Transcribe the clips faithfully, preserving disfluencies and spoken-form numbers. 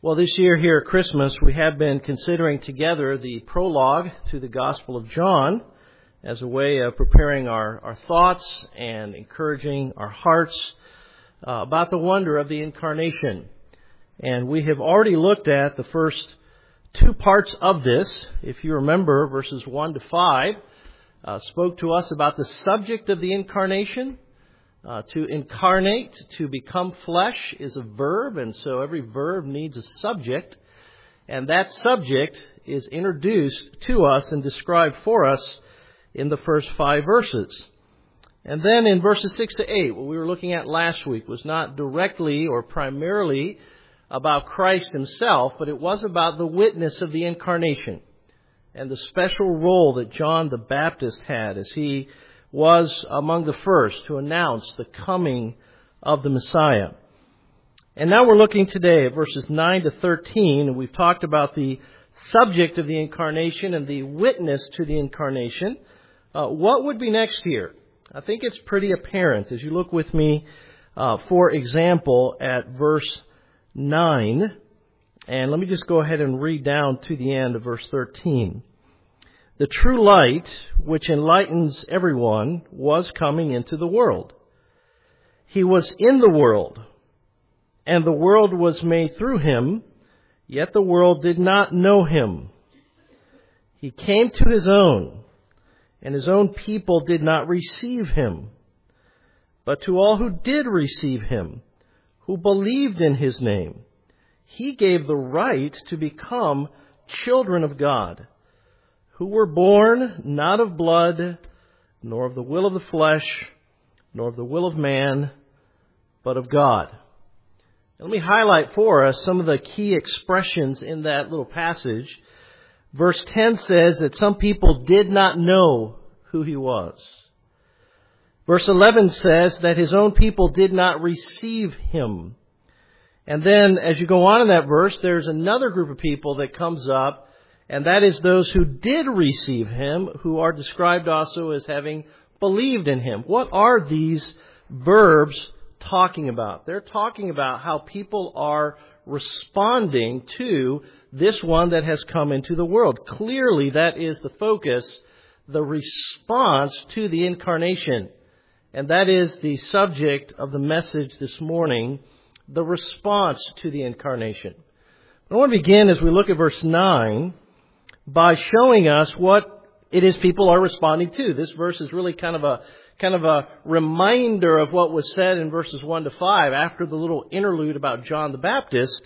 Well, this year here at Christmas, we have been considering together the prologue to the Gospel of John as a way of preparing our, our thoughts and encouraging our hearts uh, about the wonder of the Incarnation. And we have already looked at the first two parts of this. If you remember, verses one to five uh, spoke to us about the subject of the Incarnation. Uh, to incarnate, to become flesh, is a verb, and so every verb needs a subject. And that subject is introduced to us and described for us in the first five verses. And then in verses six to eight, what we were looking at last week was not directly or primarily about Christ himself, but it was about the witness of the Incarnation and the special role that John the Baptist had as he was among the first to announce the coming of the Messiah. And now we're looking today at verses nine to thirteen, and we've talked about the subject of the Incarnation and the witness to the Incarnation. Uh, what would be next here? I think it's pretty apparent as you look with me, uh, for example, at verse nine. And let me just go ahead and read down to the end of verse thirteen. The true light, which enlightens everyone, was coming into the world. He was in the world, and the world was made through him, yet the world did not know him. He came to his own, and his own people did not receive him. But to all who did receive him, who believed in his name, he gave the right to become children of God, who were born not of blood, nor of the will of the flesh, nor of the will of man, but of God. Let me highlight for us some of the key expressions in that little passage. Verse ten says that some people did not know who he was. Verse eleven says that his own people did not receive him. And then as you go on in that verse, there's another group of people that comes up, and that is those who did receive him, who are described also as having believed in him. What are these verbs talking about? They're talking about how people are responding to this one that has come into the world. Clearly, that is the focus, the response to the Incarnation. And that is the subject of the message this morning, the response to the Incarnation. I want to begin as we look at verse nine by showing us what it is people are responding to. This verse is really kind of a kind of a reminder of what was said in verses one to five after the little interlude about John the Baptist.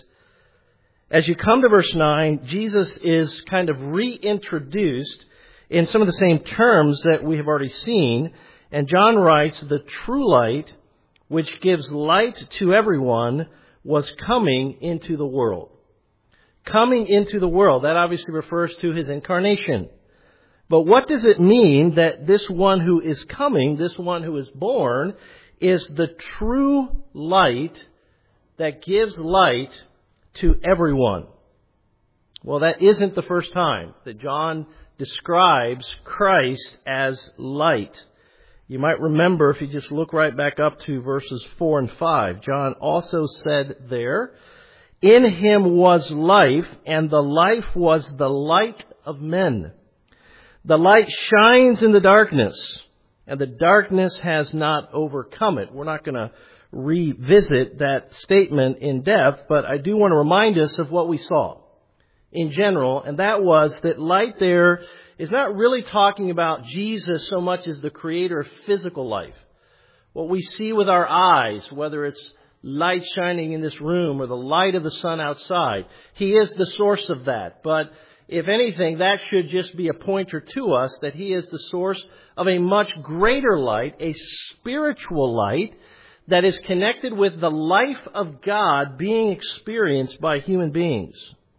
As you come to verse nine, Jesus is kind of reintroduced in some of the same terms that we have already seen. And John writes, the true light, which gives light to everyone, was coming into the world. Coming into the world. That obviously refers to his incarnation. But what does it mean that this one who is coming, this one who is born, is the true light that gives light to everyone? Well, that isn't the first time that John describes Christ as light. You might remember, if you just look right back up to verses four and five, John also said there, in him was life, and the life was the light of men. The light shines in the darkness, and the darkness has not overcome it. We're not going to revisit that statement in depth, but I do want to remind us of what we saw in general, and that was that light there is not really talking about Jesus so much as the creator of physical life. What we see with our eyes, whether it's light shining in this room or the light of the sun outside, he is the source of that. But if anything, that should just be a pointer to us that he is the source of a much greater light, a spiritual light that is connected with the life of God being experienced by human beings.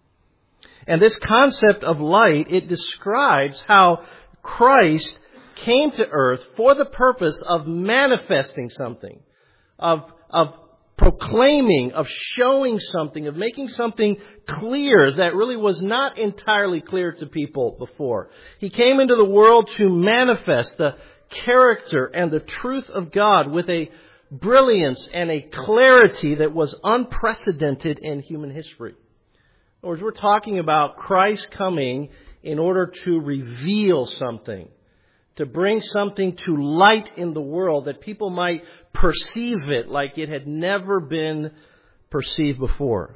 And this concept of light, it describes how Christ came to earth for the purpose of manifesting something, of, of proclaiming, of showing something, of making something clear that really was not entirely clear to people before. He came into the world to manifest the character and the truth of God with a brilliance and a clarity that was unprecedented in human history. In other words, we're talking about Christ coming in order to reveal something, to bring something to light in the world that people might perceive it like it had never been perceived before.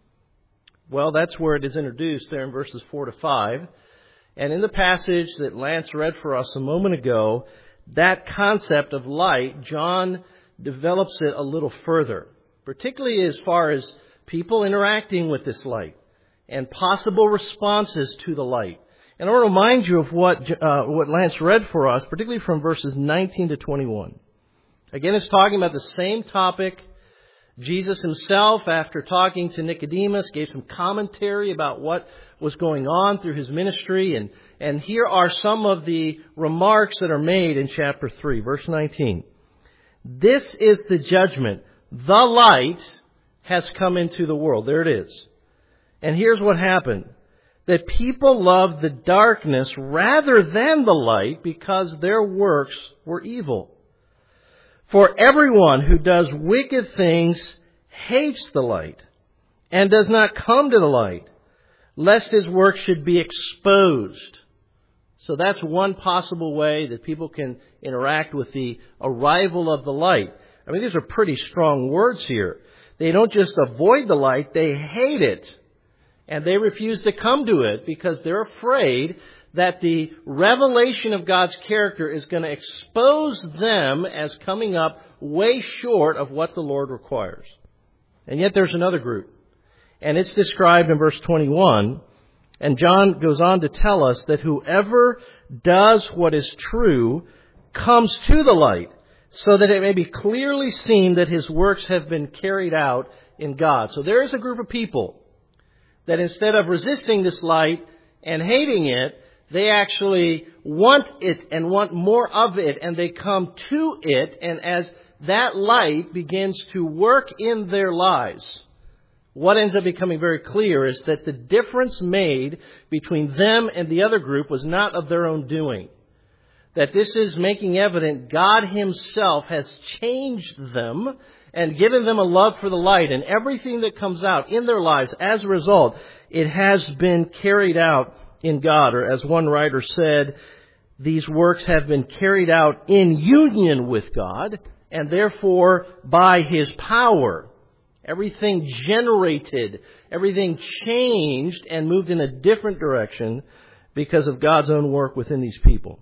Well, that's where it is introduced there in verses four to five. And in the passage that Lance read for us a moment ago, that concept of light, John develops it a little further, particularly as far as people interacting with this light and possible responses to the light. And I want to remind you of what uh, what Lance read for us, particularly from verses nineteen to twenty-one. Again, it's talking about the same topic. Jesus himself, after talking to Nicodemus, gave some commentary about what was going on through his ministry. And, and here are some of the remarks that are made in chapter three, verse nineteen. This is the judgment. The light has come into the world. There it is. And here's what happened. That people loved the darkness rather than the light because their works were evil. For everyone who does wicked things hates the light and does not come to the light, lest his work should be exposed. So that's one possible way that people can interact with the arrival of the light. I mean, these are pretty strong words here. They don't just avoid the light, they hate it. And they refuse to come to it because they're afraid that the revelation of God's character is going to expose them as coming up way short of what the Lord requires. And yet there's another group. And it's described in verse twenty-one. And John goes on to tell us that whoever does what is true comes to the light, so that it may be clearly seen that his works have been carried out in God. So there is a group of people that instead of resisting this light and hating it, they actually want it and want more of it, and they come to it. And as that light begins to work in their lives, what ends up becoming very clear is that the difference made between them and the other group was not of their own doing. That this is making evident God himself has changed them and given them a love for the light, and everything that comes out in their lives as a result, it has been carried out in God. Or as one writer said, these works have been carried out in union with God, and therefore by his power. Everything generated, everything changed and moved in a different direction because of God's own work within these people.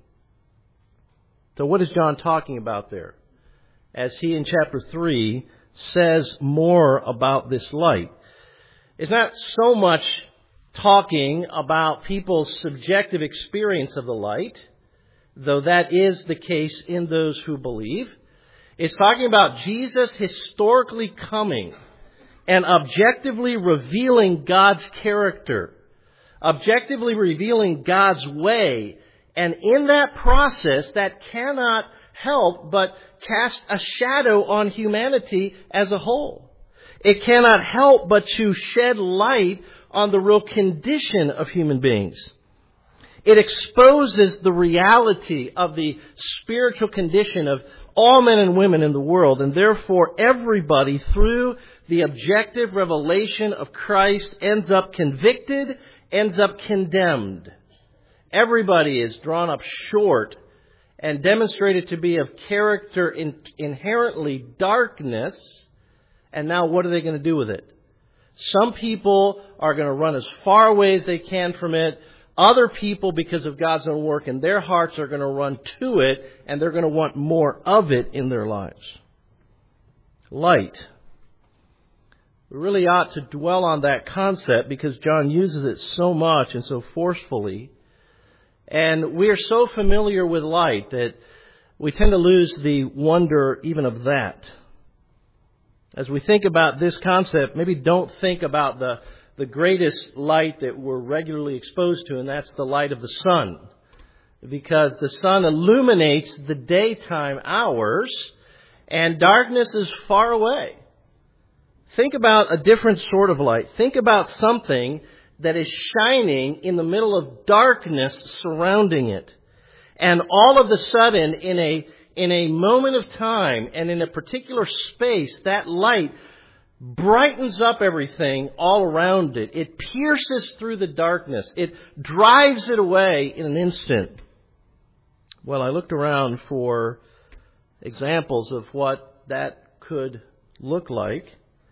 So what is John talking about there? As he in chapter three says more about this light. It's not so much talking about people's subjective experience of the light, though that is the case in those who believe. It's talking about Jesus historically coming and objectively revealing God's character, objectively revealing God's way. And in that process, that cannot help but cast a shadow on humanity as a whole. It cannot help but to shed light on the real condition of human beings. It exposes the reality of the spiritual condition of all men and women in the world, and therefore everybody, through the objective revelation of Christ, ends up convicted, ends up condemned. Everybody is drawn up short and demonstrated to be of character in, inherently darkness. And now what are they going to do with it? Some people are going to run as far away as they can from it. Other people, because of God's own work in their hearts, are going to run to it, and they're going to want more of it in their lives. Light. We really ought to dwell on that concept because John uses it so much and so forcefully. And we are so familiar with light that we tend to lose the wonder even of that. As we think about this concept, maybe don't think about the, the greatest light that we're regularly exposed to, and that's the light of the sun. Because the sun illuminates the daytime hours, and darkness is far away. Think about a different sort of light. Think about something that is shining in the middle of darkness surrounding it. And all of a sudden, in a, in a moment of time and in a particular space, that light brightens up everything all around it. It pierces through the darkness. It drives it away in an instant. Well, I looked around for examples of what that could look like.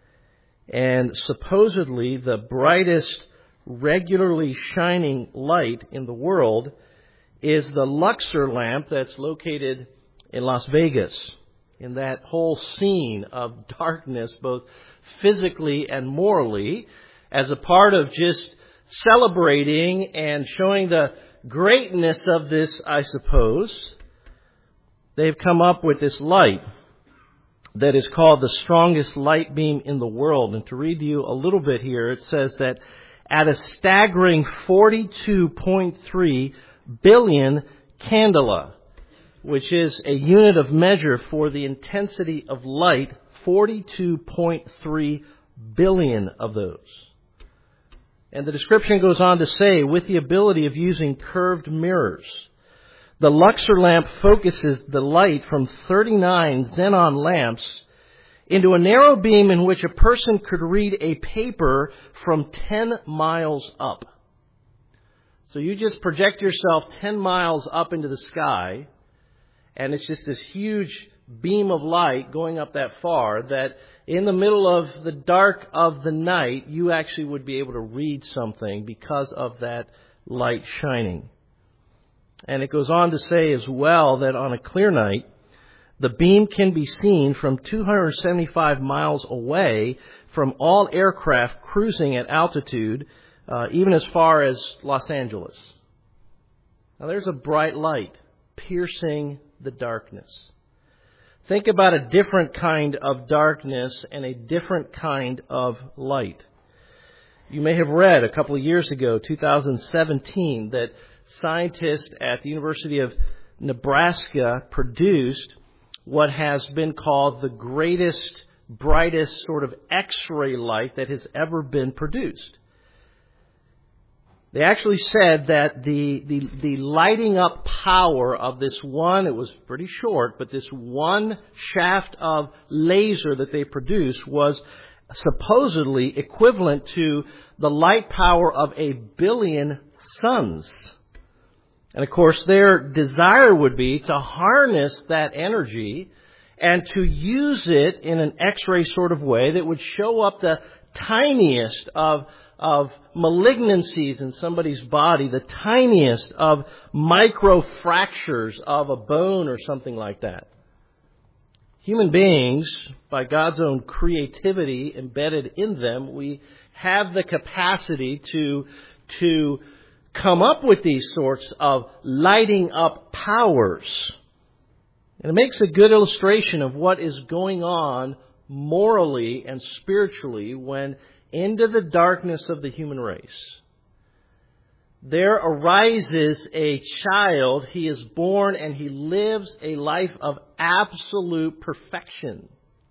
And supposedly the brightest regularly shining light in the world is the Luxor lamp that's located in Las Vegas. In that whole scene of darkness, both physically and morally, as a part of just celebrating and showing the greatness of this, I suppose, they've come up with this light that is called the strongest light beam in the world. And to read you a little bit here, it says that at a staggering forty-two point three billion candela, which is a unit of measure for the intensity of light, forty-two point three billion of those. And the description goes on to say, with the ability of using curved mirrors, the Luxor lamp focuses the light from thirty-nine xenon lamps into a narrow beam in which a person could read a paper from ten miles up. So you just project yourself ten miles up into the sky, and it's just this huge beam of light going up that far that in the middle of the dark of the night, you actually would be able to read something because of that light shining. And it goes on to say as well that on a clear night, the beam can be seen from two hundred seventy-five miles away from all aircraft cruising at altitude, uh, even as far as Los Angeles. Now there's a bright light piercing the darkness. Think about a different kind of darkness and a different kind of light. You may have read a couple of years ago, two thousand seventeen, that scientists at the University of Nebraska produced what has been called the greatest, brightest sort of X-ray light that has ever been produced. They actually said that the, the, the lighting up power of this one, it was pretty short, but this one shaft of laser that they produced was supposedly equivalent to the light power of a billion suns. And of course, their desire would be to harness that energy and to use it in an X-ray sort of way that would show up the tiniest of, of malignancies in somebody's body, the tiniest of microfractures of a bone or something like that. Human beings, by God's own creativity embedded in them, we have the capacity to, to come up with these sorts of lighting up powers. And it makes a good illustration of what is going on morally and spiritually when into the darkness of the human race there arises a child. He is born and he lives a life of absolute perfection.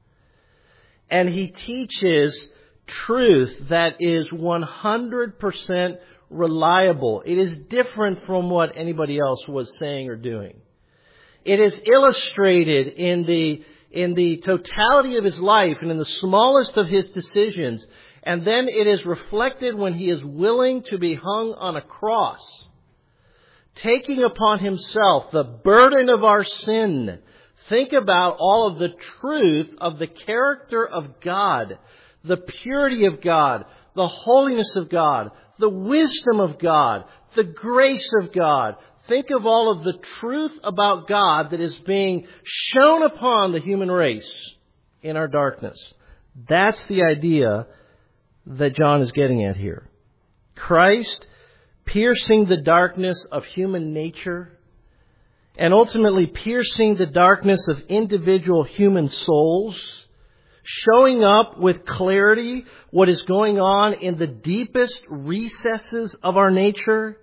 And he teaches truth that is one hundred percent reliable. It is different from what anybody else was saying or doing. It is illustrated in the in the totality of his life and in the smallest of his decisions. And then it is reflected when he is willing to be hung on a cross, taking upon himself the burden of our sin. Think about all of the truth of the character of God, the purity of God, the holiness of God, the wisdom of God, the grace of God. Think of all of the truth about God that is being shown upon the human race in our darkness. That's the idea that John is getting at here. Christ piercing the darkness of human nature and ultimately piercing the darkness of individual human souls, showing up with clarity what is going on in the deepest recesses of our nature.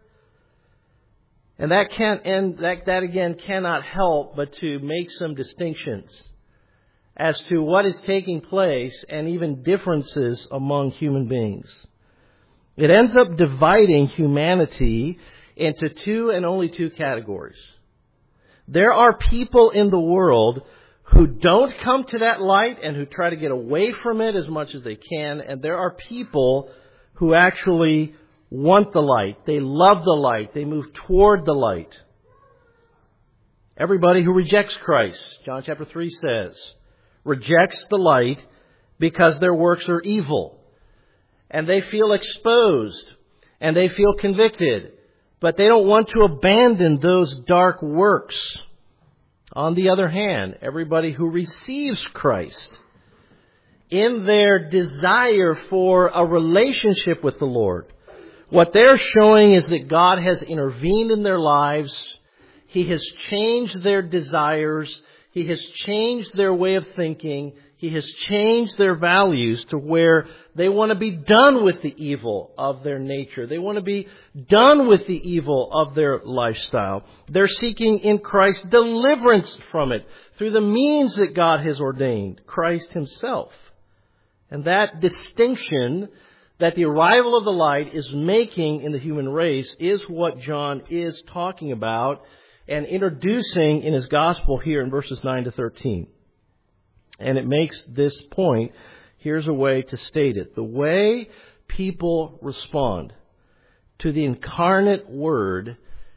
And that can't and that, that again cannot help but to make some distinctions as to what is taking place and even differences among human beings. It ends up dividing humanity into two and only two categories. There are people in the world who don't come to that light and who try to get away from it as much as they can. And there are people who actually want the light. They love the light. They move toward the light. Everybody who rejects Christ, John chapter three says, rejects the light because their works are evil. And they feel exposed. And they feel convicted. But they don't want to abandon those dark works. On the other hand, everybody who receives Christ, in their desire for a relationship with the Lord, what they're showing is that God has intervened in their lives. He has changed their desires. He has changed their way of thinking. He has changed their values to where they want to be done with the evil of their nature. They want to be done with the evil of their lifestyle. They're seeking in Christ deliverance from it through the means that God has ordained, Christ Himself. And that distinction that the arrival of the light is making in the human race is what John is talking about and introducing in his gospel here in verses nine to thirteen. And it makes this point. Here's a way to state it. The way people respond to the incarnate Word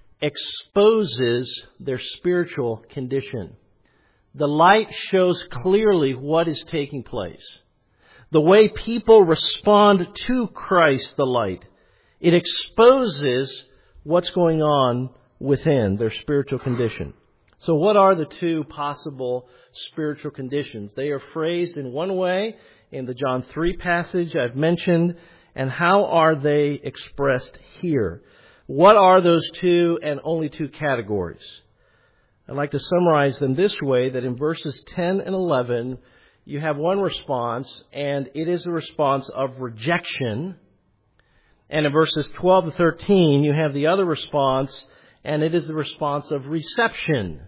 exposes their spiritual condition. The light shows clearly what is taking place. The way people respond to Christ, the light, it exposes what's going on within their spiritual condition. So what are the two possible spiritual conditions? They are phrased in one way in the John three passage I've mentioned. And how are they expressed here? What are those two and only two categories? I'd like to summarize them this way, that in verses ten and eleven, you have one response, and it is the response of rejection. And in verses twelve to thirteen, you have the other response, and it is the response of reception.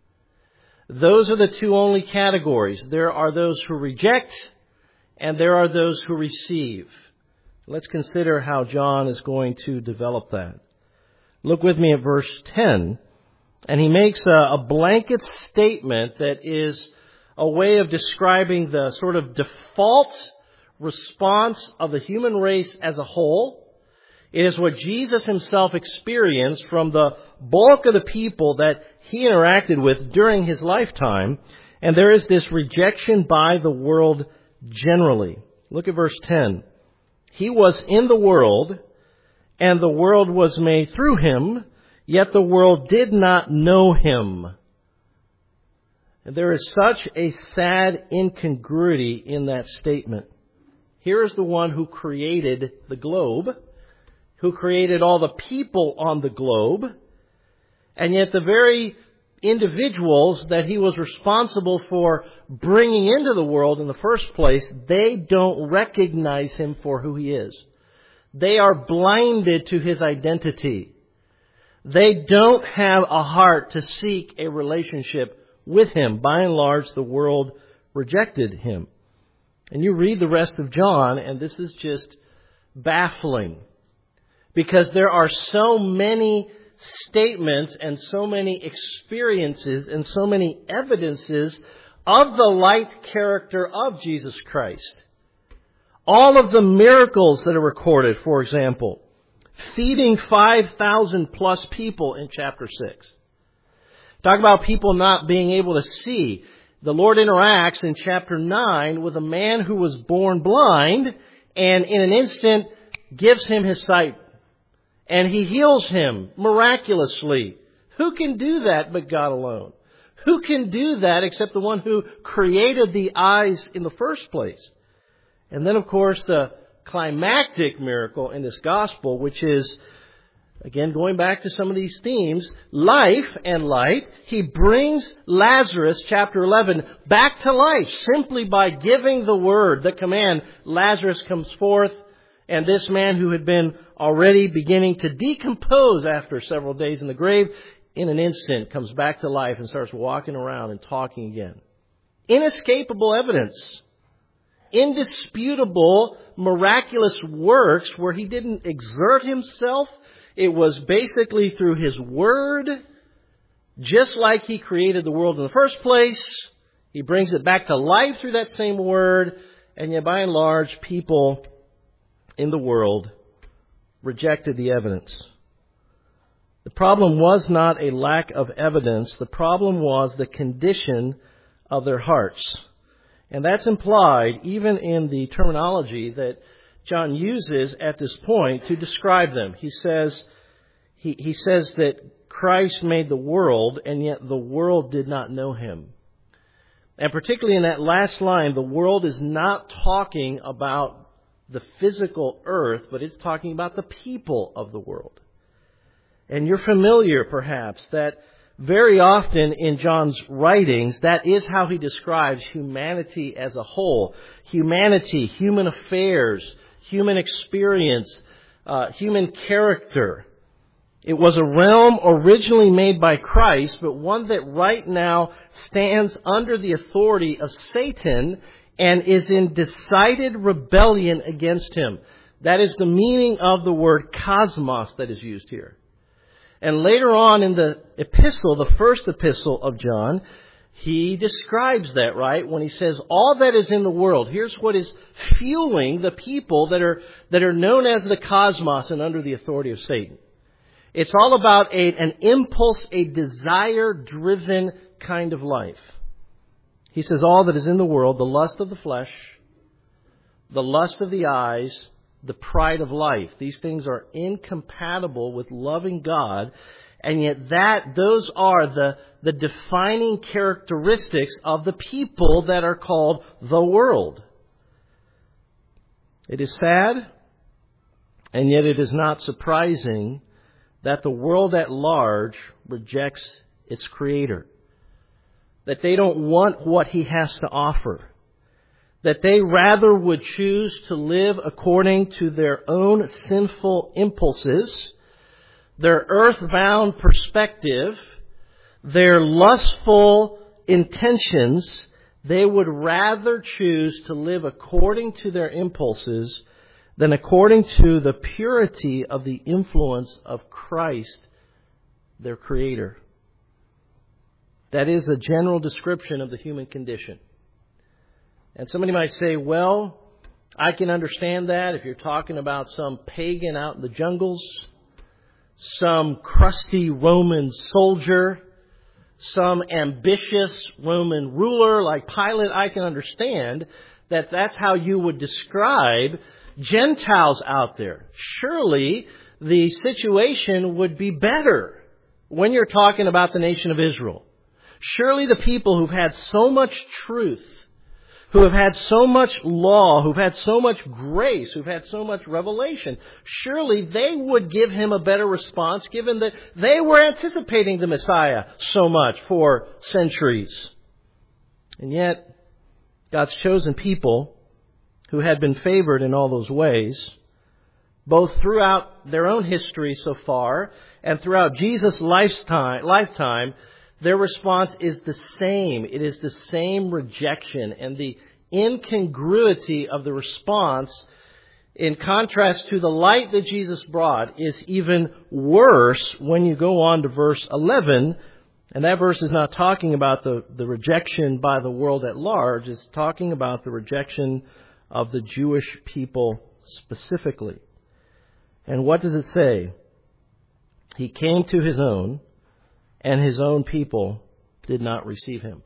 Those are the two only categories. There are those who reject, and there are those who receive. Let's consider how John is going to develop that. Look with me at verse ten. And he makes a, a blanket statement that is a way of describing the sort of default response of the human race as a whole. It is what Jesus Himself experienced from the bulk of the people that He interacted with during His lifetime. And there is this rejection by the world generally. Look at verse ten. He was in the world, and the world was made through Him, yet the world did not know Him. And there is such a sad incongruity in that statement. Here is the one who created the globe, who created all the people on the globe, and yet the very individuals that He was responsible for bringing into the world in the first place, they don't recognize Him for who He is. They are blinded to His identity. They don't have a heart to seek a relationship with Him. By and large, the world rejected Him. And you read the rest of John, and this is just baffling. Because there are so many statements and so many experiences and so many evidences of the light character of Jesus Christ. All of the miracles that are recorded, for example, feeding five thousand plus people in chapter six. Talk about people not being able to see. The Lord interacts in chapter nine with a man who was born blind and in an instant gives him his sight. And He heals him miraculously. Who can do that but God alone? Who can do that except the one who created the eyes in the first place? And then, of course, the climactic miracle in this gospel, which is, again, going back to some of these themes, life and light. He brings Lazarus, chapter eleven, back to life simply by giving the word, the command. Lazarus comes forth, and this man who had been already beginning to decompose after several days in the grave, in an instant comes back to life and starts walking around and talking again. Inescapable evidence. Indisputable, miraculous works where He didn't exert Himself. It was basically through His Word, just like He created the world in the first place. He brings it back to life through that same Word, and yet by and large, people in the world rejected the evidence. The problem was not a lack of evidence. The problem was the condition of their hearts. And that's implied even in the terminology that John uses at this point to describe them. He says, he, he says that Christ made the world, and yet the world did not know Him. And particularly in that last line, the world is not talking about the physical earth, but it's talking about the people of the world. And you're familiar, perhaps, that very often in John's writings, that is how he describes humanity as a whole. Humanity, human affairs, human experience, uh, human character. It was a realm originally made by Christ, but one that right now stands under the authority of Satan and is in decided rebellion against him. That is the meaning of the word cosmos that is used here. And later on in the epistle, the first epistle of John, he describes that, right? When he says, all that is in the world, here's what is fueling the people that are, that are known as the cosmos and under the authority of Satan. It's all about a, an impulse, a desire-driven kind of life. He says all that is in the world, the lust of the flesh, the lust of the eyes, the pride of life. These things are incompatible with loving God, and yet that those are the, the defining characteristics of the people that are called the world. It is sad, and yet it is not surprising that the world at large rejects its Creator. That they don't want what He has to offer. That they rather would choose to live according to their own sinful impulses, their earthbound perspective, their lustful intentions. They would rather choose to live according to their impulses than according to the purity of the influence of Christ, their Creator. That is a general description of the human condition. And somebody might say, well, I can understand that if you're talking about some pagan out in the jungles, some crusty Roman soldier, some ambitious Roman ruler like Pilate. I can understand that that's how you would describe Gentiles out there. Surely the situation would be better when you're talking about the nation of Israel. Surely the people who've had so much truth, who have had so much law, who've had so much grace, who've had so much revelation, surely they would give Him a better response, given that they were anticipating the Messiah so much for centuries. And yet, God's chosen people, who had been favored in all those ways, both throughout their own history so far and throughout Jesus' lifetime, lifetime, their response is the same. It is the same rejection, and the incongruity of the response, in contrast to the light that Jesus brought, is even worse when you go on to verse eleven. And that verse is not talking about the, the rejection by the world at large. It's talking about the rejection of the Jewish people specifically. And what does it say? He came to His own, and His own people did not receive Him.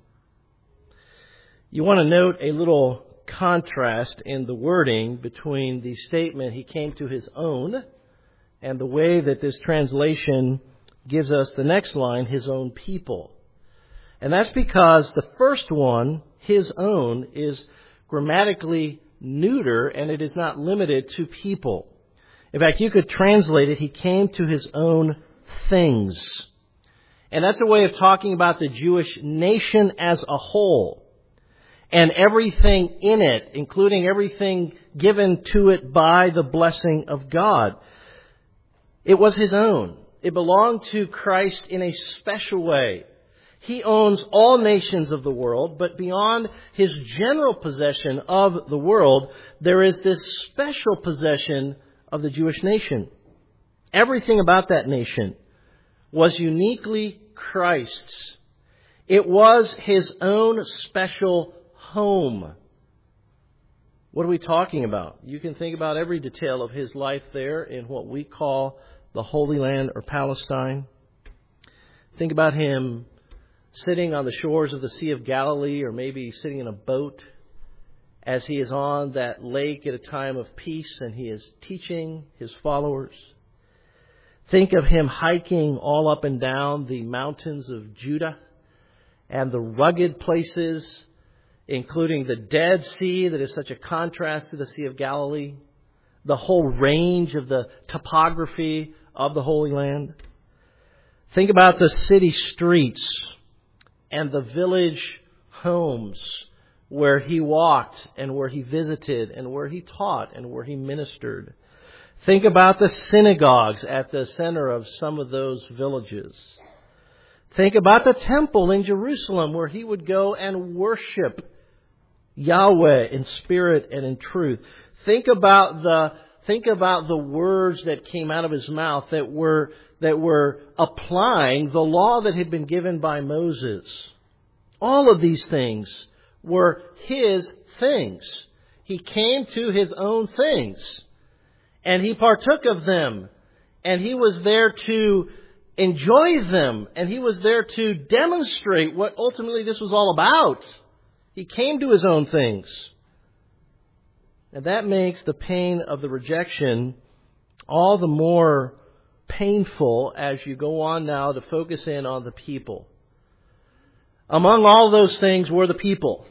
You want to note a little contrast in the wording between the statement, He came to His own, and the way that this translation gives us the next line, His own people. And that's because the first one, His own, is grammatically neuter, and it is not limited to people. In fact, you could translate it, He came to His own things. And that's a way of talking about the Jewish nation as a whole. And everything in it, including everything given to it by the blessing of God. It was His own. It belonged to Christ in a special way. He owns all nations of the world, but beyond His general possession of the world, there is this special possession of the Jewish nation. Everything about that nation was uniquely Christ's. It was his own special home. What are we talking about? You can think about every detail of his life there in what we call the Holy Land or Palestine. Think about him sitting on the shores of the Sea of Galilee, or maybe sitting in a boat as he is on that lake at a time of peace and he is teaching his followers. Think of him hiking all up and down the mountains of Judah and the rugged places, including the Dead Sea that is such a contrast to the Sea of Galilee, the whole range of the topography of the Holy Land. Think about the city streets and the village homes where he walked and where he visited and where he taught and where he ministered. Think about the synagogues at the center of some of those villages. Think about the temple in Jerusalem where he would go and worship Yahweh in spirit and in truth. Think about the think about the words that came out of his mouth that were that were applying the law that had been given by Moses. All of these things were his things. He came to his own things, and he partook of them, and he was there to enjoy them, and he was there to demonstrate what ultimately this was all about. He came to his own things. And that makes the pain of the rejection all the more painful as you go on now to focus in on the people. Among all those things were the people.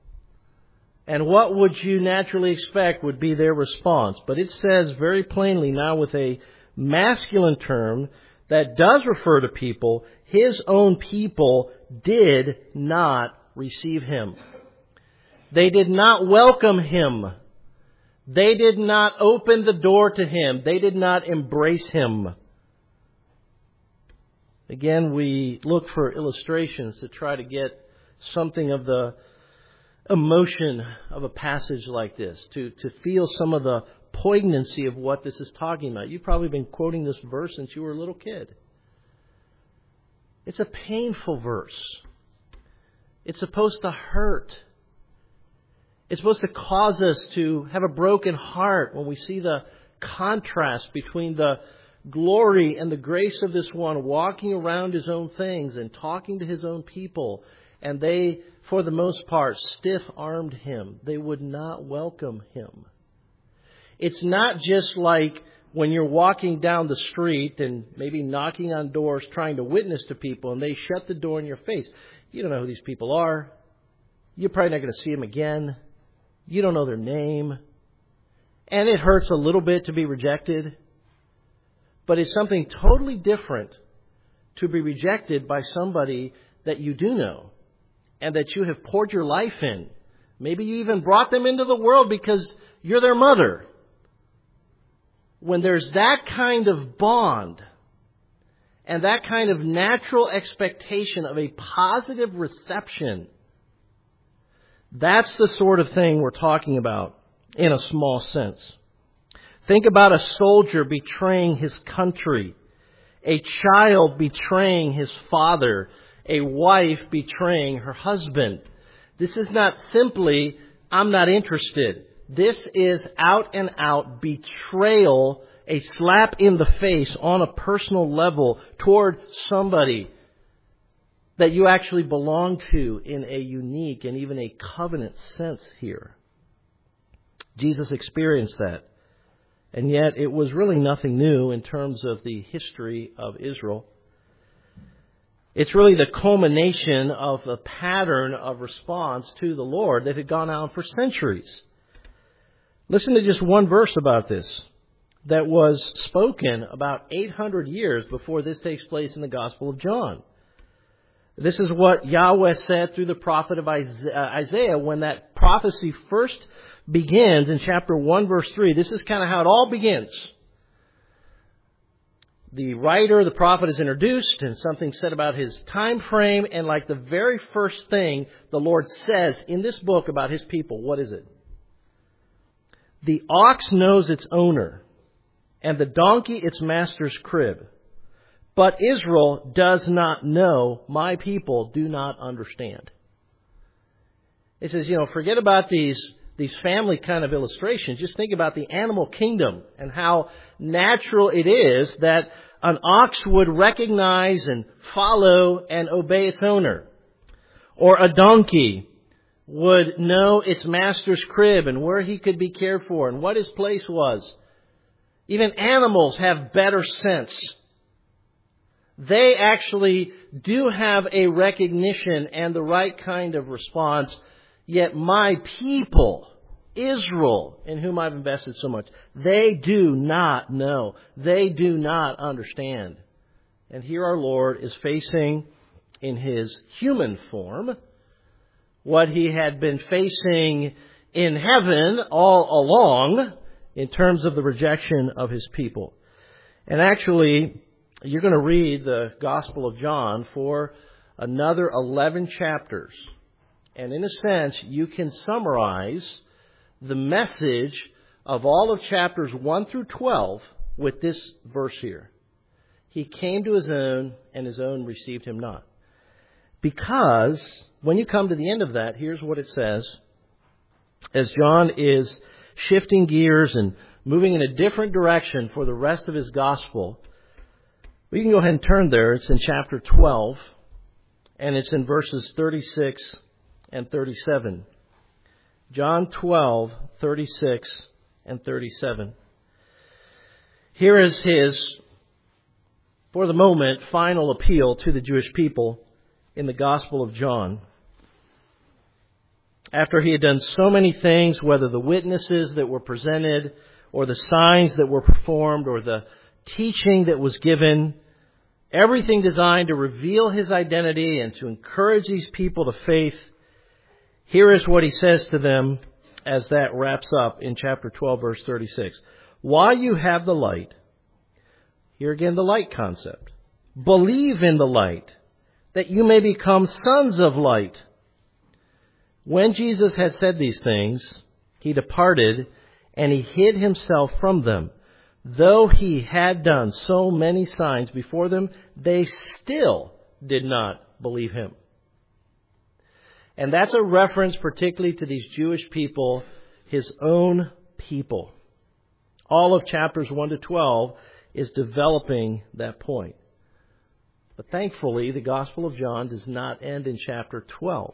And what would you naturally expect would be their response? But it says very plainly now with a masculine term that does refer to people, his own people did not receive him. They did not welcome him. They did not open the door to him. They did not embrace him. Again, we look for illustrations to try to get something of the emotion of a passage like this, to, to feel some of the poignancy of what this is talking about. You've probably been quoting this verse since you were a little kid. It's a painful verse. It's supposed to hurt. It's supposed to cause us to have a broken heart when we see the contrast between the glory and the grace of this one walking around his own things and talking to his own people. And they, for the most part, stiff-armed him. They would not welcome him. It's not just like when you're walking down the street and maybe knocking on doors trying to witness to people and they shut the door in your face. You don't know who these people are. You're probably not going to see them again. You don't know their name. And it hurts a little bit to be rejected. But it's something totally different to be rejected by somebody that you do know and that you have poured your life in. Maybe you even brought them into the world because you're their mother. When there's that kind of bond and that kind of natural expectation of a positive reception, that's the sort of thing we're talking about in a small sense. Think about a soldier betraying his country, a child betraying his father, a wife betraying her husband. This is not simply, I'm not interested. This is out and out betrayal, a slap in the face on a personal level toward somebody that you actually belong to in a unique and even a covenant sense here. Jesus experienced that. And yet it was really nothing new in terms of the history of Israel. It's really the culmination of a pattern of response to the Lord that had gone on for centuries. Listen to just one verse about this that was spoken about eight hundred years before this takes place in the Gospel of John. This is what Yahweh said through the prophet of Isaiah when that prophecy first begins in chapter one, verse three. This is kind of how it all begins. The writer, the prophet, is introduced and something said about his time frame. And like the very first thing the Lord says in this book about his people, what is it? The ox knows its owner, and the donkey its master's crib. But Israel does not know. My people do not understand. It says, you know, forget about these, these family kind of illustrations. Just think about the animal kingdom and how natural it is that an ox would recognize and follow and obey its owner. Or a donkey would know its master's crib and where he could be cared for and what his place was. Even animals have better sense. They actually do have a recognition and the right kind of response. Yet my people, Israel, in whom I've invested so much, they do not know. They do not understand. And here our Lord is facing in His human form what He had been facing in heaven all along in terms of the rejection of His people. And actually, you're going to read the Gospel of John for another eleven chapters. And in a sense, you can summarize the message of all of chapters one through twelve with this verse here. He came to His own, and His own received Him not. Because when you come to the end of that, here's what it says. As John is shifting gears and moving in a different direction for the rest of his gospel, we can go ahead and turn there. It's in chapter twelve, and it's in verses thirty-six and thirty-seven. John twelve, thirty-six and thirty-seven. Here is his, for the moment, final appeal to the Jewish people in the Gospel of John. After he had done so many things, whether the witnesses that were presented, or the signs that were performed, or the teaching that was given, everything designed to reveal his identity and to encourage these people to faith, here is what he says to them as that wraps up in chapter twelve, verse thirty-six. While you have the light, here again the light concept, believe in the light, that you may become sons of light. When Jesus had said these things, he departed and he hid himself from them. Though he had done so many signs before them, they still did not believe him. And that's a reference particularly to these Jewish people, his own people. All of chapters one to twelve is developing that point. But thankfully, the Gospel of John does not end in chapter twelve.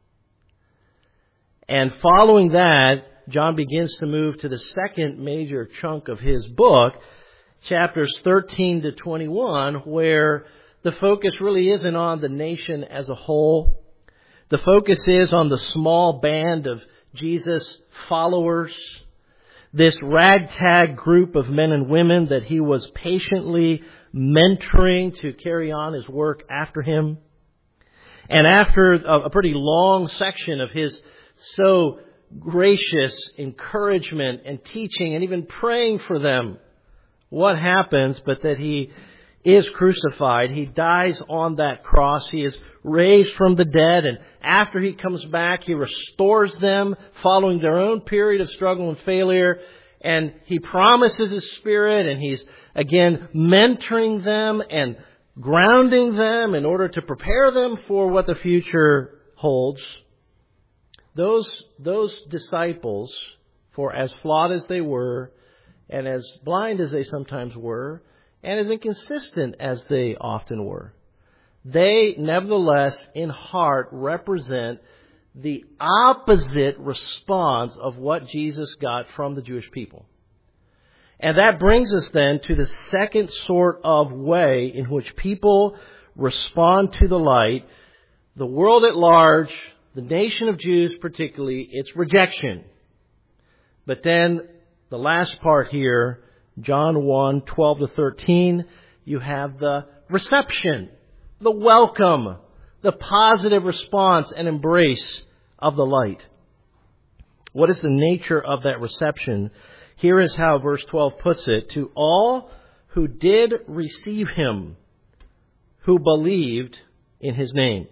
And following that, John begins to move to the second major chunk of his book, chapters thirteen to twenty-one, where the focus really isn't on the nation as a whole. The focus is on the small band of Jesus' followers, this ragtag group of men and women that he was patiently mentoring to carry on his work after him. And after a pretty long section of his so gracious encouragement and teaching and even praying for them, what happens but that he is crucified. He dies on that cross. He is raised from the dead. And after he comes back, he restores them following their own period of struggle and failure. And he promises his Spirit, and he's again mentoring them and grounding them in order to prepare them for what the future holds. Those, those disciples, for as flawed as they were, and as blind as they sometimes were, and as inconsistent as they often were, they nevertheless in heart represent the opposite response of what Jesus got from the Jewish people. And that brings us then to the second sort of way in which people respond to the light. The world at large, the nation of Jews particularly, it's rejection. But then the last part here, John one, twelve to thirteen, you have the reception, the welcome, the positive response and embrace of the light. What is the nature of that reception? Here is how verse twelve puts it. To all who did receive him, who believed in his name.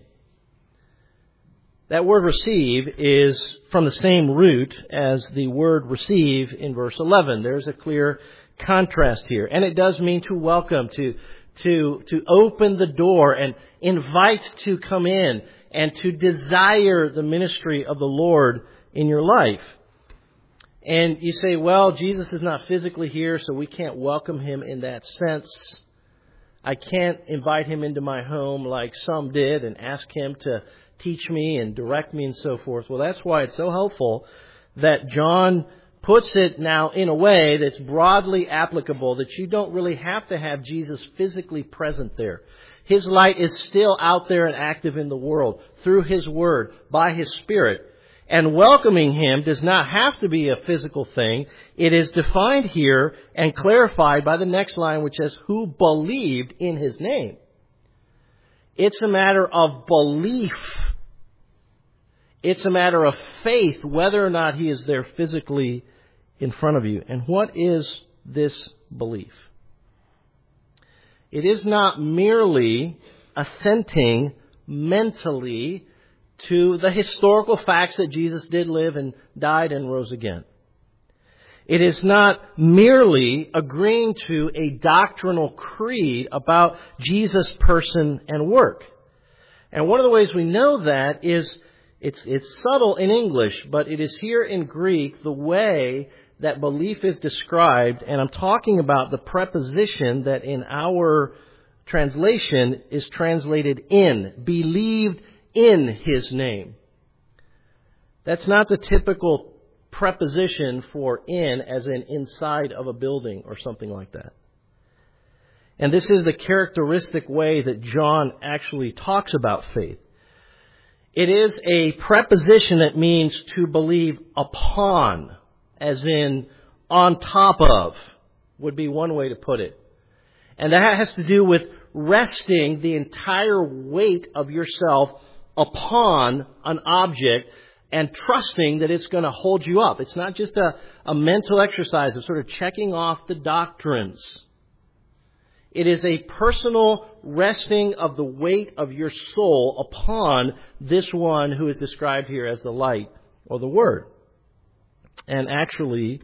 That word receive is from the same root as the word receive in verse eleven. There's a clear contrast here. And it does mean to welcome, to, to, to open the door and invite to come in and to desire the ministry of the Lord in your life. And you say, well, Jesus is not physically here, so we can't welcome him in that sense. I can't invite him into my home like some did and ask him to teach me and direct me and so forth. Well, that's why it's so helpful that John puts it now in a way that's broadly applicable, that you don't really have to have Jesus physically present there. His light is still out there and active in the world through his word, by his Spirit. And welcoming him does not have to be a physical thing. It is defined here and clarified by the next line, which says, who believed in his name. It's a matter of belief. It's a matter of faith, whether or not he is there physically in front of you. And what is this belief? It is not merely assenting mentally to the historical facts that Jesus did live and died and rose again. It is not merely agreeing to a doctrinal creed about Jesus' person and work. And one of the ways we know that is, it's, it's subtle in English, but it is here in Greek the way that belief is described. And I'm talking about the preposition that in our translation is translated in, believed in his name. That's not the typical preposition for in, as in inside of a building or something like that. And this is the characteristic way that John actually talks about faith. It is a preposition that means to believe upon, as in on top of, would be one way to put it. And that has to do with resting the entire weight of yourself upon an object and trusting that it's going to hold you up. It's not just a, a mental exercise of sort of checking off the doctrines. It is a personal resting of the weight of your soul upon this one who is described here as the light or the Word. And actually,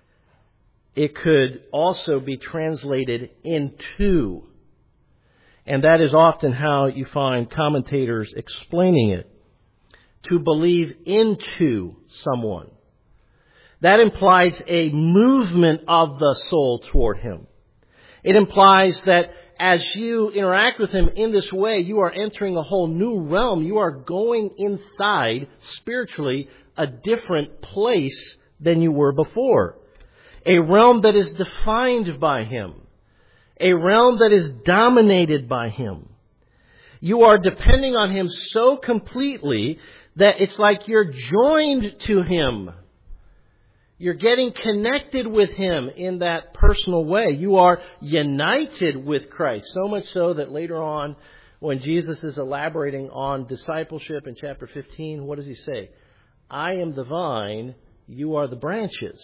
it could also be translated into. And that is often how you find commentators explaining it. To believe into someone. That implies a movement of the soul toward him. It implies that as you interact with him in this way, you are entering a whole new realm. You are going inside, spiritually, a different place than you were before. A realm that is defined by him. A realm that is dominated by him. You are depending on him so completely that it's like you're joined to him. You're getting connected with him in that personal way. You are united with Christ. So much so that later on, when Jesus is elaborating on discipleship in chapter fifteen, what does he say? I am the vine, you are the branches.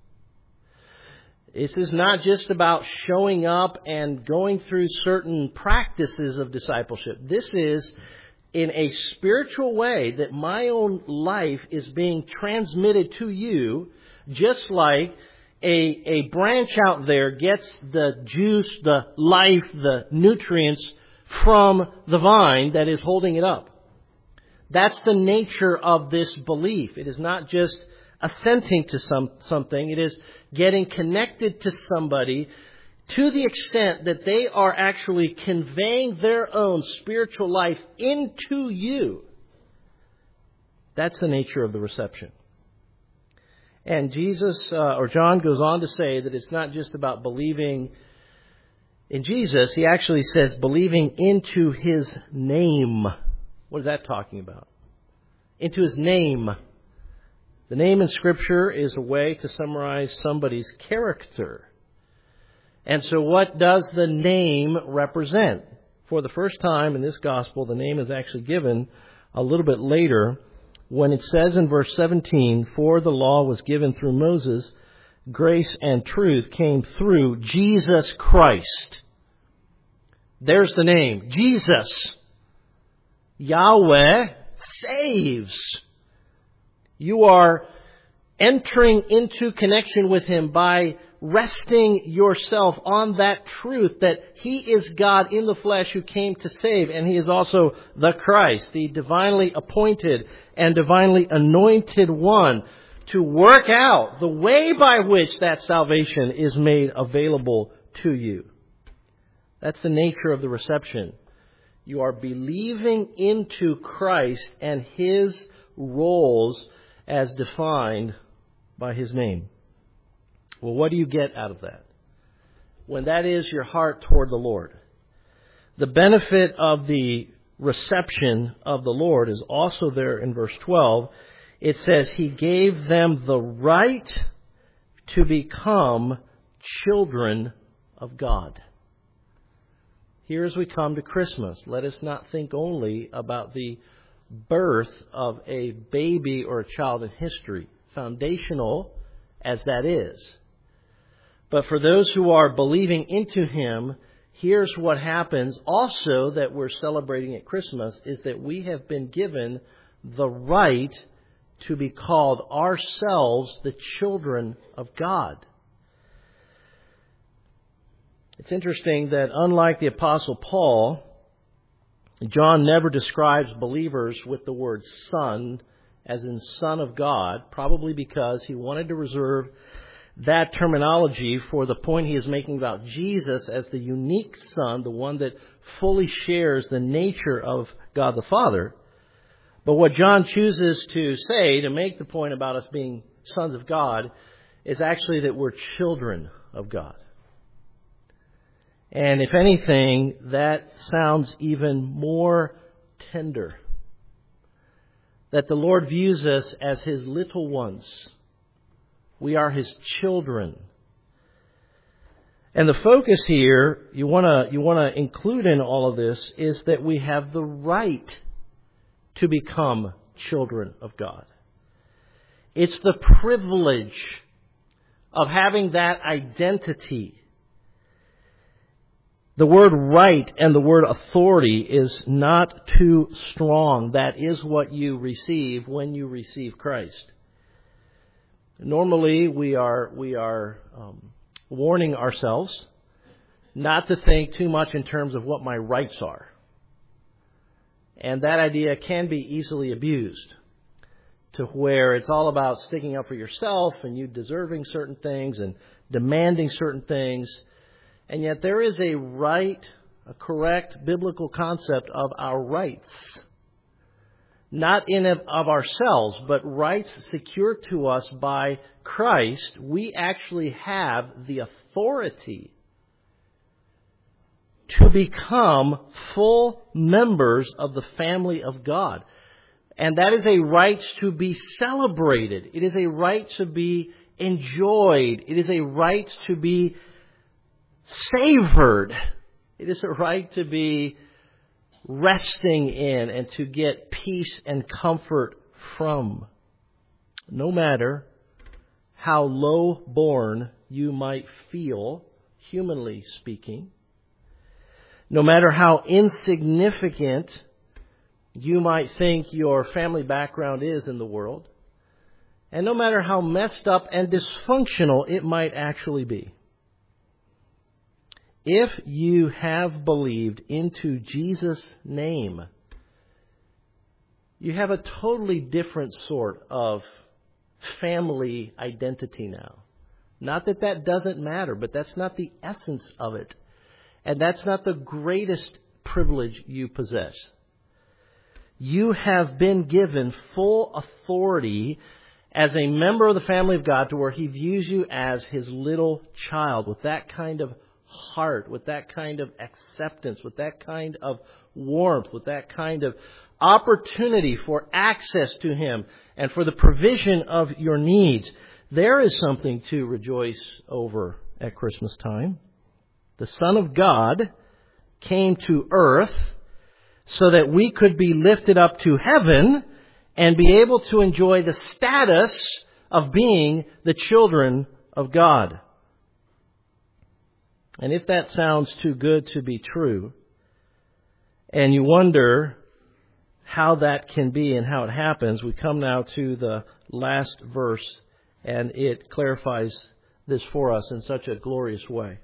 This is not just about showing up and going through certain practices of discipleship. This is in a spiritual way that my own life is being transmitted to you, just like a, a branch out there gets the juice, the life, the nutrients from the vine that is holding it up. That's the nature of this belief. It is not just assenting to some something. It is getting connected to somebody to the extent that they are actually conveying their own spiritual life into you. That's the nature of the reception. And Jesus, uh, or John goes on to say that it's not just about believing in Jesus. He actually says believing into his name. What is that talking about? Into his name. The name in Scripture is a way to summarize somebody's character. And so what does the name represent? For the first time in this gospel, the name is actually given a little bit later when it says in verse seventeen, for the law was given through Moses, grace and truth came through Jesus Christ. There's the name, Jesus. Yahweh saves. You are entering into connection with him by resting yourself on that truth that He is God in the flesh who came to save, and He is also the Christ, the divinely appointed and divinely anointed one to work out the way by which that salvation is made available to you. That's the nature of the reception. You are believing into Christ and His roles as defined by His name. Well, what do you get out of that? When that is your heart toward the Lord. The benefit of the reception of the Lord is also there in verse twelve. It says, He gave them the right to become children of God. Here as we come to Christmas, let us not think only about the birth of a baby or a child in history, foundational as that is. But for those who are believing into Him, here's what happens also that we're celebrating at Christmas, is that we have been given the right to be called ourselves the children of God. It's interesting that unlike the Apostle Paul, John never describes believers with the word son, as in Son of God, probably because he wanted to reserve that terminology for the point he is making about Jesus as the unique Son, the one that fully shares the nature of God the Father. But what John chooses to say to make the point about us being sons of God is actually that we're children of God. And if anything, that sounds even more tender. That the Lord views us as His little ones. We are His children. And the focus here, you want to you want to include in all of this, is that we have the right to become children of God. It's the privilege of having that identity. The word right and the word authority is not too strong. That is what you receive when you receive Christ. Normally, we are we are um, warning ourselves not to think too much in terms of what my rights are. And that idea can be easily abused to where it's all about sticking up for yourself and you deserving certain things and demanding certain things. And yet there is a right, a correct biblical concept of our rights. Not in and of ourselves, but rights secured to us by Christ. We actually have the authority to become full members of the family of God. And that is a right to be celebrated. It is a right to be enjoyed. It is a right to be savored. It is a right to be resting in and to get peace and comfort from. No matter how low-born you might feel, humanly speaking, no matter how insignificant you might think your family background is in the world, and no matter how messed up and dysfunctional it might actually be, if you have believed into Jesus' name, you have a totally different sort of family identity now. Not that that doesn't matter, but that's not the essence of it. And that's not the greatest privilege you possess. You have been given full authority as a member of the family of God to where He views you as His little child with that kind of heart, with that kind of acceptance, with that kind of warmth, with that kind of opportunity for access to Him and for the provision of your needs. There is something to rejoice over at Christmas time. The Son of God came to earth so that we could be lifted up to heaven and be able to enjoy the status of being the children of God. And if that sounds too good to be true, and you wonder how that can be and how it happens, we come now to the last verse, and it clarifies this for us in such a glorious way.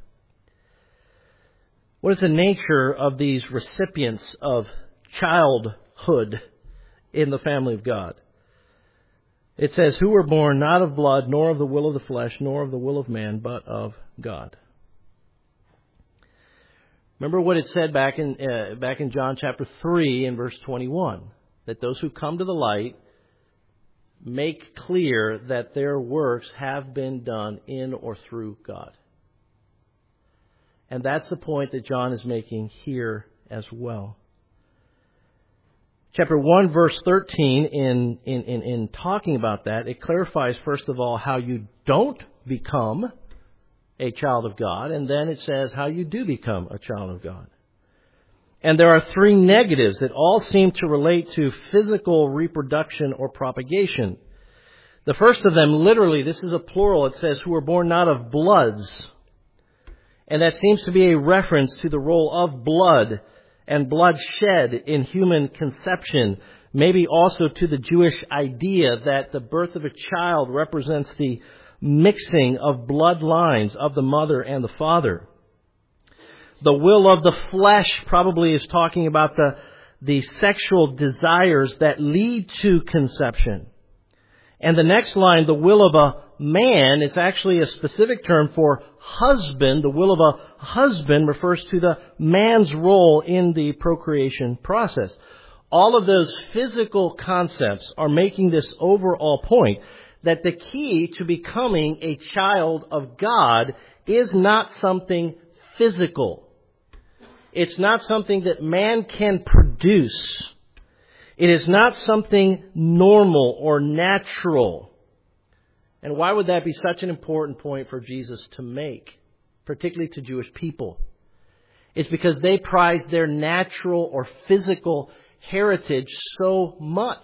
What is the nature of these recipients of childhood in the family of God? It says, who were born not of blood, nor of the will of the flesh, nor of the will of man, but of God. Remember what it said back in uh, back in John chapter three in verse twenty-one, that those who come to the light make clear that their works have been done in or through God. And that's the point that John is making here as well. Chapter one, verse thirteen, in, in, in, in talking about that, it clarifies, first of all, how you don't become a child of God, and then it says how you do become a child of God. And there are three negatives that all seem to relate to physical reproduction or propagation. The first of them, literally, this is a plural, it says, who were born not of bloods. And that seems to be a reference to the role of blood and blood shed in human conception. Maybe also to the Jewish idea that the birth of a child represents the mixing of bloodlines of the mother and the father. The will of the flesh probably is talking about the, the sexual desires that lead to conception. And the next line, the will of a man, it's actually a specific term for husband. The will of a husband refers to the man's role in the procreation process. All of those physical concepts are making this overall point that the key to becoming a child of God is not something physical. It's not something that man can produce. It is not something normal or natural. And why would that be such an important point for Jesus to make, particularly to Jewish people? It's because they prize their natural or physical heritage so much.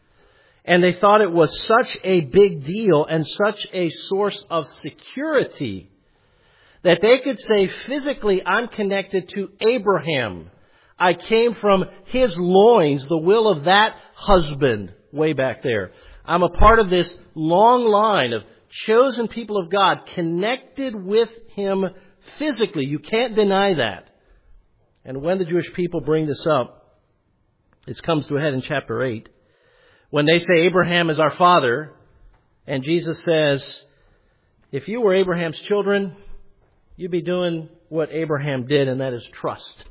And they thought it was such a big deal and such a source of security that they could say physically, I'm connected to Abraham. I came from his loins, the will of that husband way back there. I'm a part of this long line of chosen people of God connected with him physically. You can't deny that. And when the Jewish people bring this up, it comes to a head in chapter eight. When they say Abraham is our father, and Jesus says, if you were Abraham's children, you'd be doing what Abraham did, and that is trust.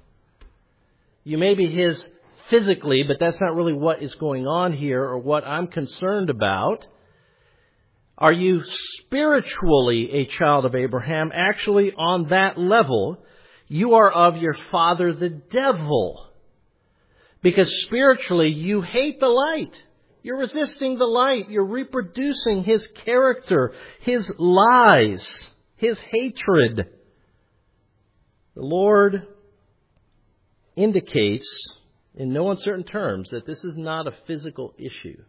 You may be his physically, but that's not really what is going on here or what I'm concerned about. Are you spiritually a child of Abraham? Actually, on that level, you are of your father, the devil. Because spiritually, you hate the light. You're resisting the light. You're reproducing his character, his lies, his hatred. The Lord indicates in no uncertain terms that this is not a physical issue.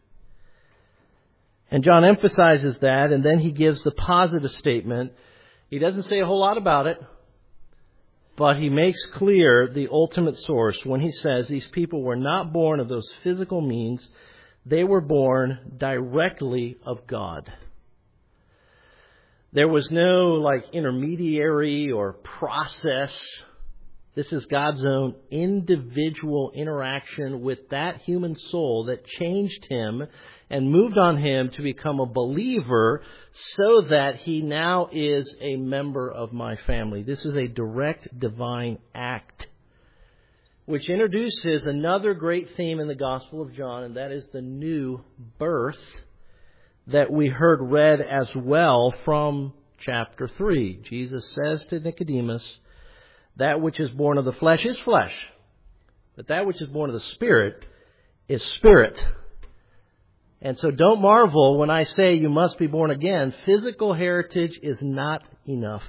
And John emphasizes that, and then he gives the positive statement. He doesn't say a whole lot about it, but he makes clear the ultimate source when he says these people were not born of those physical means. They were born directly of God. There was no like intermediary or process. This is God's own individual interaction with that human soul that changed him and moved on him to become a believer so that he now is a member of my family. This is a direct divine act, which introduces another great theme in the Gospel of John, and that is the new birth that we heard read as well from chapter three. Jesus says to Nicodemus, that which is born of the flesh is flesh, but that which is born of the Spirit is spirit. And so don't marvel when I say you must be born again. Physical heritage is not enough.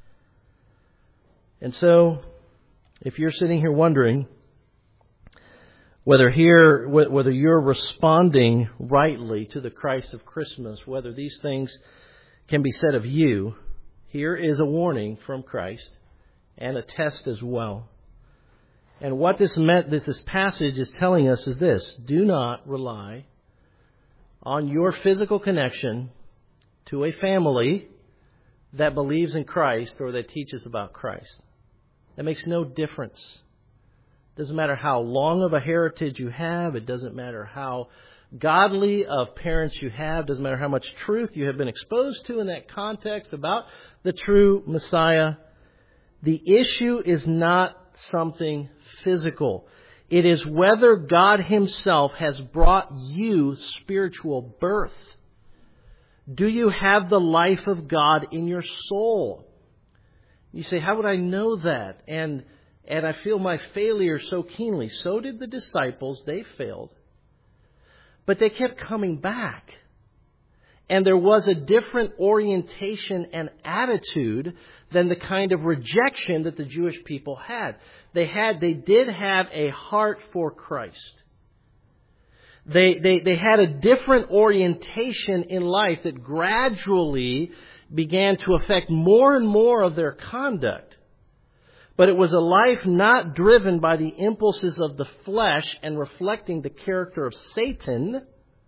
And so, if you're sitting here wondering whether here, whether you're responding rightly to the Christ of Christmas, whether these things can be said of you, here is a warning from Christ and a test as well. And what this meant, this, this passage is telling us is this: do not rely on your physical connection to a family that believes in Christ or that teaches about Christ. That makes no difference. It doesn't matter how long of a heritage you have. It doesn't matter how godly of parents you have. It doesn't matter how much truth you have been exposed to in that context about the true Messiah. The issue is not something physical. It is whether God Himself has brought you spiritual birth. Do you have the life of God in your soul? You say, how would I know that? And and I feel my failure so keenly. So did the disciples. They failed. But they kept coming back. And there was a different orientation and attitude than the kind of rejection that the Jewish people had. They had, they did have a heart for Christ. They, they, they had a different orientation in life that gradually began to affect more and more of their conduct. But it was a life not driven by the impulses of the flesh and reflecting the character of Satan.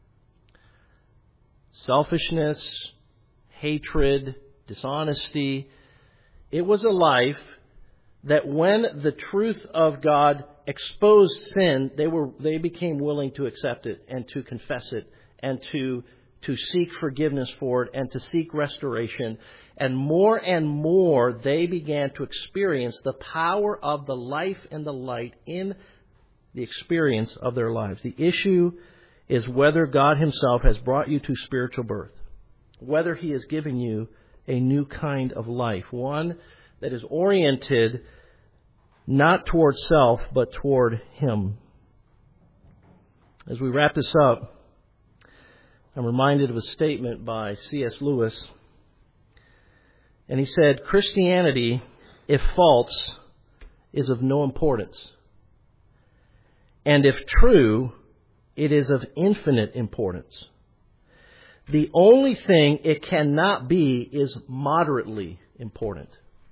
Selfishness, hatred, dishonesty. It was a life that when the truth of God exposed sin, they were they became willing to accept it and to confess it and to to seek forgiveness for it and to seek restoration. And more and more they began to experience the power of the life and the light in the experience of their lives. The issue is whether God Himself has brought you to spiritual birth, whether He has given you a new kind of life, one that is oriented not toward self, but toward Him. As we wrap this up, I'm reminded of a statement by C S Lewis. And he said, Christianity, if false, is of no importance. And if true, it is of infinite importance. The only thing it cannot be is moderately important.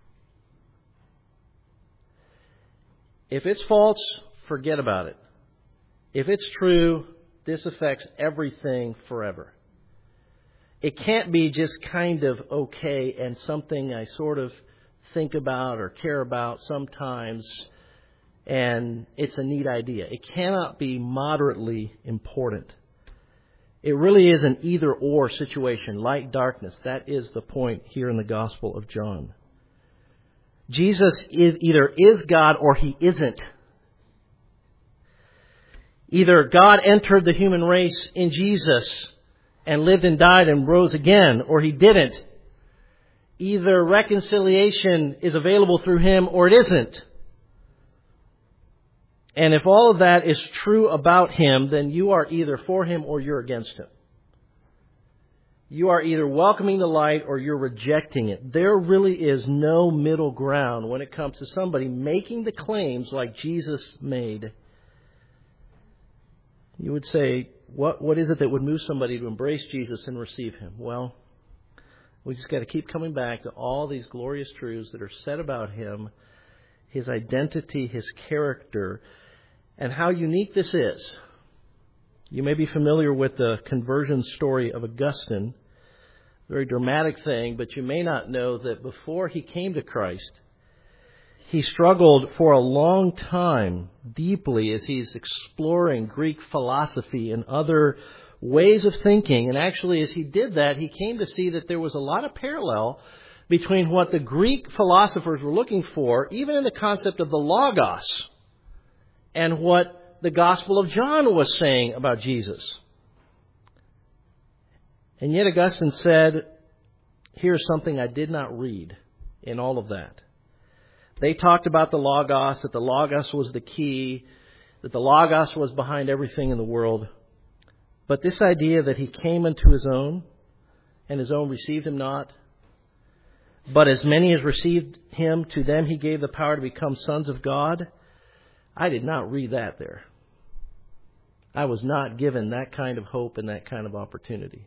If it's false, forget about it. If it's true, this affects everything forever. It can't be just kind of okay and something I sort of think about or care about sometimes, and it's a neat idea. It cannot be moderately important. It really is an either-or situation, light, darkness. That is the point here in the Gospel of John. Jesus is, either is God or He isn't. Either God entered the human race in Jesus and lived and died and rose again, or He didn't. Either reconciliation is available through Him or it isn't. And if all of that is true about Him, then you are either for Him or you're against Him. You are either welcoming the light or you're rejecting it. There really is no middle ground when it comes to somebody making the claims like Jesus made. You would say, what, what is it that would move somebody to embrace Jesus and receive Him? Well, we just got to keep coming back to all these glorious truths that are said about Him, His identity, His character, and how unique this is. You may be familiar with the conversion story of Augustine, a very dramatic thing, but you may not know that before he came to Christ, he struggled for a long time, deeply, as he's exploring Greek philosophy and other ways of thinking. And actually, as he did that, he came to see that there was a lot of parallel between what the Greek philosophers were looking for, even in the concept of the Logos, and what the Gospel of John was saying about Jesus. And yet Augustine said, here's something I did not read in all of that. They talked about the Logos, that the Logos was the key, that the Logos was behind everything in the world. But this idea that He came unto His own, and His own received Him not, but as many as received Him, to them He gave the power to become sons of God, I did not read that there. I was not given that kind of hope and that kind of opportunity.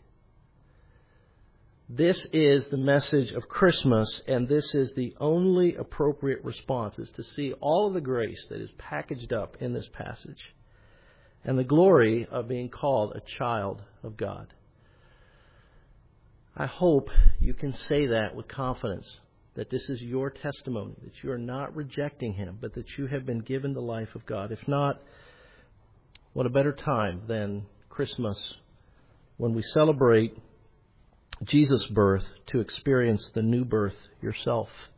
This is the message of Christmas, and this is the only appropriate response, is to see all of the grace that is packaged up in this passage and the glory of being called a child of God. I hope you can say that with confidence, that this is your testimony, that you are not rejecting Him, but that you have been given the life of God. If not, what a better time than Christmas, when we celebrate Jesus' birth, to experience the new birth yourself.